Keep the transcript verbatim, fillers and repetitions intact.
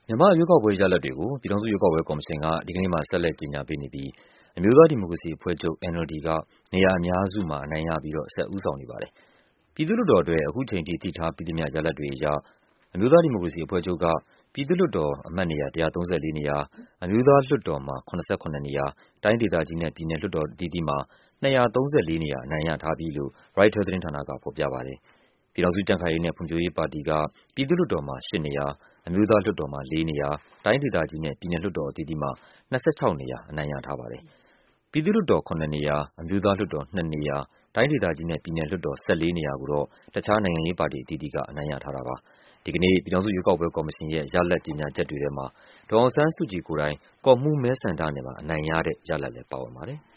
မြန်မာ့ရွေးကောက်ပွဲရလဒ်တွေကို ပြည်ထောင်စုရွေးကောက်ပွဲကော်မရှင်ကဒီကနေ့မှာဆက်လက်ကြေညာပေးနေပြီး အမျိုးသားဒီမိုကရေစီအဖွဲ့ချုပ် N L D ကနေရာအများစုမှာအနိုင်ရပြီးတော့ဆက်ဦးဆောင်နေပါတယ်။ ပြည်သူ့လွှတ်တော်အတွက် အခုချိန်ထိသိထားပြီးသမျှရလဒ်တွေအရ အမျိုးသားဒီမိုကရေစီအဖွဲ့ချုပ်က ပြည်သူ့လွှတ်တော်အမတ်နေရာ၁၃၄နေရာ၊ အမျိုးသားလွှတ်တော်မှာ၇၇နေရာ၊ တိုင်းဒေသကြီးနဲ့ပြည်နယ်လွှတ်တော်အသီးသီးမှာ၂၃၄နေရာအနိုင်ရထားပြီလို့ ရိုက်တာသတင်းဌာနကဖော်ပြပါတယ်။ ပြည်ထောင်စုကြံ့ခိုင်ရေးနဲ့ဖွံ့ဖြိုးရေးပါတီက ပြည်သူ့လွှတ်တော်မှာ၈နေရာ၊ အမျိုးသားလွှတ်တော်မှာ၄နေရာ၊ တိုင်းဒေသကြီးနဲ့ပြည်နယ်လွှတ်တော်အသီးသီးမှာ၂၆နေရာအနိုင်ရထားပါတယ်။ ပြည်သူ့လွှတ်တော်၇နေရာ၊ အမျိုးသားလွှတ်တော်၂နေရာ၊ တိုင်းဒေသကြီးနဲ့ပြည်နယ်လွှတ်တော်၁၄နေရာကိုတော့ တခြားနိုင်ငံရေးပါတီအသီးသီးကအနိုင်ရထားတာပါ။ ဒီကနေ့ ပြည်ထောင်စုရွေးကောက်ပွဲကော်မရှင်ရဲ့ရလဒ်ကြေညာချက်တွေထဲမှာ ဒေါ်အောင်ဆန်းစုကြည်ကိုယ်တိုင် ကော့မှူးမဲဆန္ဒနယ်မှာအနိုင်ရတဲ့ရလဒ်လည်းပါဝင်ပါတယ်။